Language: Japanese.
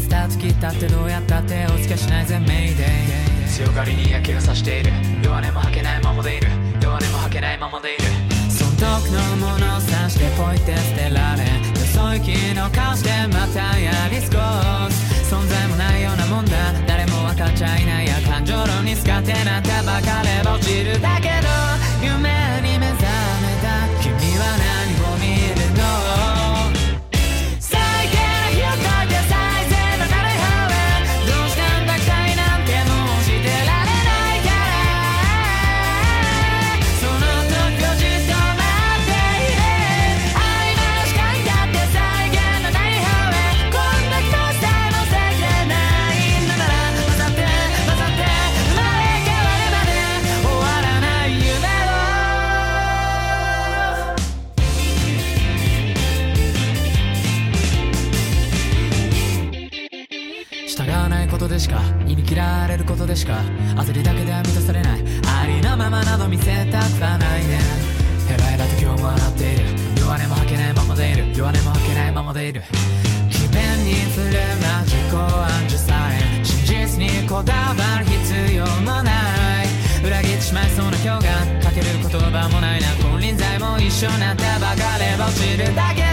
スタート切ったってどうやったってお付けしないぜメイデイ。強がりに焼けがさしている。弱音も吐けないままでいる。弱音も吐けないままでいる。損得のものを刺してポイって捨てられ、よそ行きの顔してまたやり過ごす。存在もないようなもんだ、誰も分かっちゃいないや。感情論に使ってなったばかれば落ちるだけど、夢に目覚めた君は何を見るの。最低な日を越えて最善の誰かへ、どうしたんだかいなんてもうしてられないから、その時をじっと待っていれ。曖昧な視界だって再現のない方へ、こんな気持ちさえもせいてないのなら、混ざって混ざって生まれ変わるまで終わらない夢を。従わないことでしか、忌み嫌われることでしか、焦りだけでは満たされない。ありのままなど見せたくはないね。ヘラヘラと今日も笑っている。弱音も吐けないままでいる。弱音も吐けないままでいる。詭弁に触れま自己暗示さえ、真実にこだわる必要もない。裏切ってしまいそうな今日が、かける言葉もないな。金輪際も一緒になったばかれば落ちるだけ